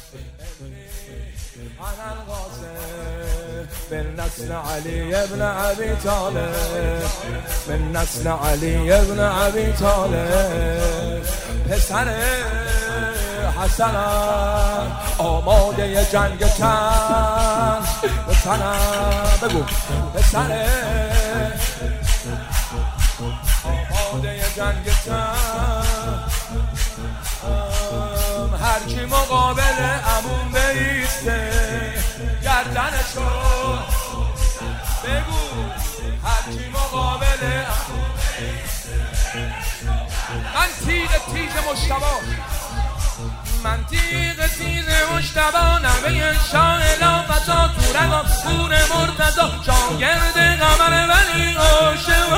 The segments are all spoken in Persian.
أنا القاسم من نسل علي ابن أبي طالب، من نسل علي ابن أبي طالب. پسر حسنم آماده جنگ تن به تنم، بگو پسر آماده جنگ تن. هر کی مقابل عموم بیسته گردنشو، بگو هر کی مقابل عموم بیسته. من تیغ مجتبی، من تیغ مجتبی، نوه شاه لافتا تورگان پور مرتضی، شاگرد قمر ولی عاشق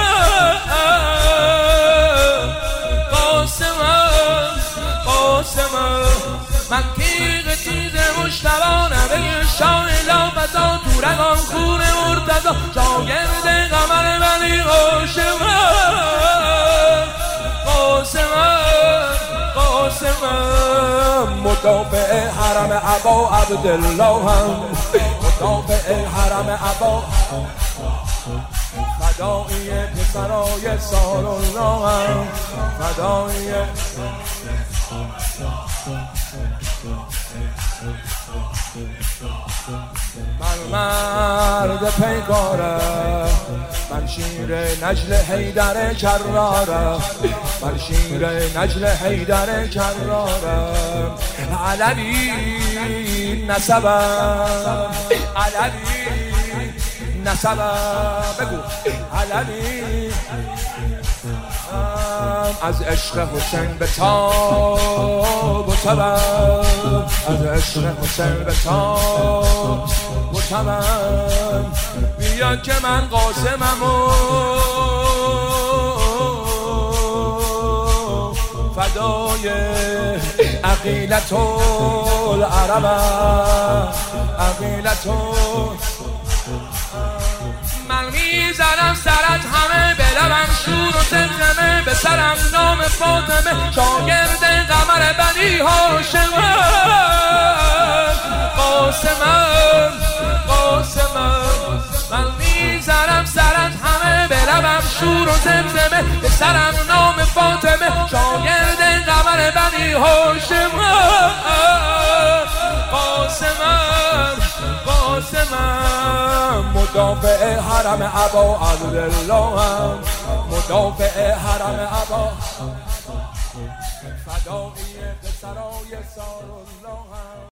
قاسم. من تیغ مجتبی، نوه شاه لافتا تورگان پور مرتضی، شاگرد قمر ولی عاشق مدافع حرم ابا عبدالله هم، مدافع حرم ابا، فدایی پسرای سالالله هم، فدایی من مرد پیکارم، من شیر نجل حیدر کرارم، من شیر نجل حیدر کرارم. علوی نسبم، علوی نسبم، بگو علوی. از عشق حسین به تاب و تبم، از عشق حسین به تاب و تبم. بیا که من قاسمم و فدای عقیلت العربم، عقیلت. من میزنم سرت همه به لبم شور و زمزمه، به سرم نام فاطمه، شاگرد قمر بنی هاشم. قاسمم قاسمم، من میزنم سرت همه به لبم شور و زمزمه، به سرم نام فاطمه، شاگرد قمر بنی هاشم. قاسمم قاسمم، مدافع حرم ابا عبدالله هم، مدافع حرم ابا، فدایی پسرای سالالله هم.